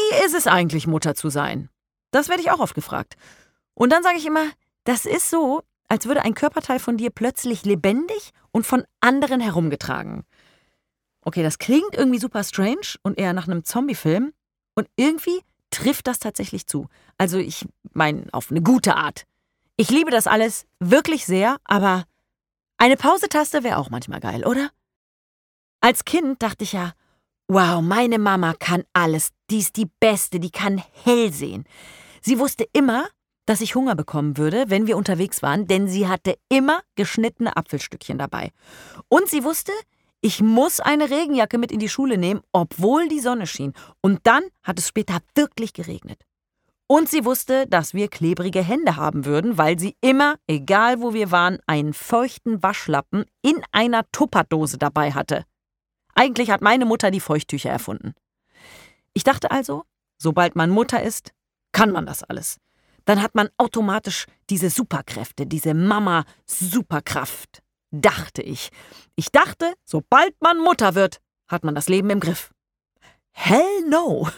Wie ist es eigentlich, Mutter zu sein? Das werde ich auch oft gefragt. Und dann sage ich immer, das ist so, als würde ein Körperteil von dir plötzlich lebendig und von anderen herumgetragen. Okay, das klingt irgendwie super strange und eher nach einem Zombie-Film. Und irgendwie trifft das tatsächlich zu. Also ich meine, auf eine gute Art. Ich liebe das alles wirklich sehr, aber eine Pause-Taste wäre auch manchmal geil, oder? Als Kind dachte ich ja, wow, meine Mama kann alles. Die ist die Beste, die kann hell sehen. Sie wusste immer, dass ich Hunger bekommen würde, wenn wir unterwegs waren, denn sie hatte immer geschnittene Apfelstückchen dabei. Und sie wusste, ich muss eine Regenjacke mit in die Schule nehmen, obwohl die Sonne schien. Und dann hat es später wirklich geregnet. Und sie wusste, dass wir klebrige Hände haben würden, weil sie immer, egal wo wir waren, einen feuchten Waschlappen in einer Tupperdose dabei hatte. Eigentlich hat meine Mutter die Feuchttücher erfunden. Ich dachte also, sobald man Mutter ist, kann man das alles. Dann hat man automatisch diese Superkräfte, diese Mama-Superkraft. Dachte ich. Ich dachte, sobald man Mutter wird, hat man das Leben im Griff. Hell no!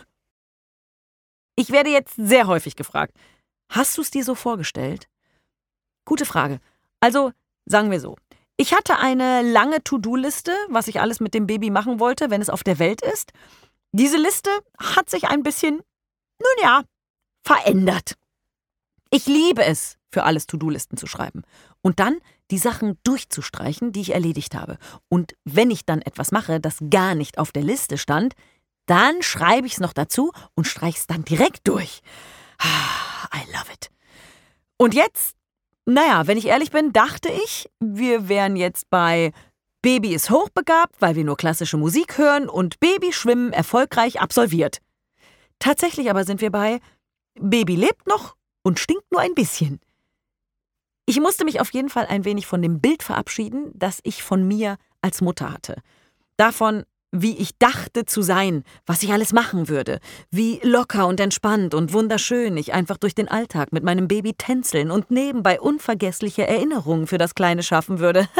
Ich werde jetzt sehr häufig gefragt, hast du es dir so vorgestellt? Gute Frage. Also, sagen wir so. Ich hatte eine lange To-Do-Liste, was ich alles mit dem Baby machen wollte, wenn es auf der Welt ist. Diese Liste hat sich ein bisschen, verändert. Ich liebe es, für alles To-Do-Listen zu schreiben. Und dann die Sachen durchzustreichen, die ich erledigt habe. Und wenn ich dann etwas mache, das gar nicht auf der Liste stand, dann schreibe ich es noch dazu und streiche es dann direkt durch. I love it. Und jetzt, wenn ich ehrlich bin, dachte ich, wir wären jetzt bei Baby ist hochbegabt, weil wir nur klassische Musik hören und Babyschwimmen erfolgreich absolviert. Tatsächlich aber sind wir bei Baby lebt noch und stinkt nur ein bisschen. Ich musste mich auf jeden Fall ein wenig von dem Bild verabschieden, das ich von mir als Mutter hatte. Davon, wie ich dachte zu sein, was ich alles machen würde, wie locker und entspannt und wunderschön ich einfach durch den Alltag mit meinem Baby tänzeln und nebenbei unvergessliche Erinnerungen für das Kleine schaffen würde.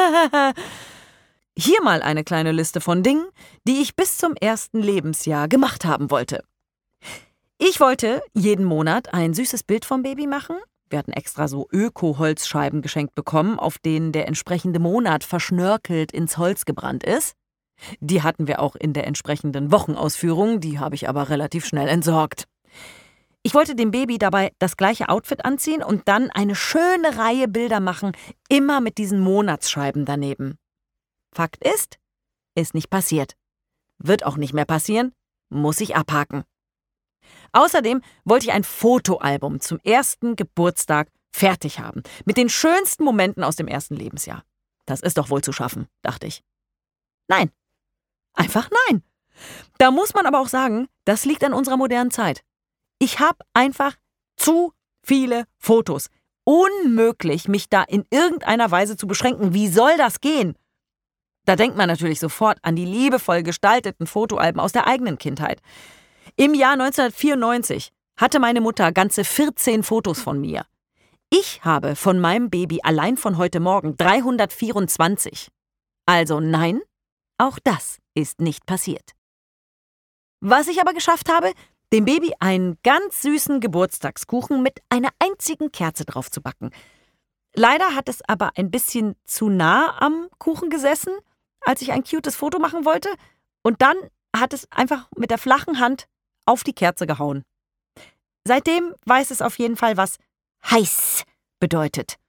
Hier mal eine kleine Liste von Dingen, die ich bis zum 1. Lebensjahr gemacht haben wollte. Ich wollte jeden Monat ein süßes Bild vom Baby machen. Wir hatten extra so Öko-Holzscheiben geschenkt bekommen, auf denen der entsprechende Monat verschnörkelt ins Holz gebrannt ist. Die hatten wir auch in der entsprechenden Wochenausführung, die habe ich aber relativ schnell entsorgt. Ich wollte dem Baby dabei das gleiche Outfit anziehen und dann eine schöne Reihe Bilder machen, immer mit diesen Monatsscheiben daneben. Fakt ist nicht passiert. Wird auch nicht mehr passieren, muss ich abhaken. Außerdem wollte ich ein Fotoalbum zum 1. Geburtstag fertig haben, mit den schönsten Momenten aus dem 1. Lebensjahr. Das ist doch wohl zu schaffen, dachte ich. Nein. Einfach nein. Da muss man aber auch sagen, das liegt an unserer modernen Zeit. Ich habe einfach zu viele Fotos. Unmöglich, mich da in irgendeiner Weise zu beschränken. Wie soll das gehen? Da denkt man natürlich sofort an die liebevoll gestalteten Fotoalben aus der eigenen Kindheit. Im Jahr 1994 hatte meine Mutter ganze 14 Fotos von mir. Ich habe von meinem Baby allein von heute Morgen 324. Also nein, auch das ist nicht passiert. Was ich aber geschafft habe, dem Baby einen ganz süßen Geburtstagskuchen mit einer einzigen Kerze drauf zu backen. Leider hat es aber ein bisschen zu nah am Kuchen gesessen, als ich ein cutes Foto machen wollte. Und dann hat es einfach mit der flachen Hand auf die Kerze gehauen. Seitdem weiß es auf jeden Fall, was heiß bedeutet.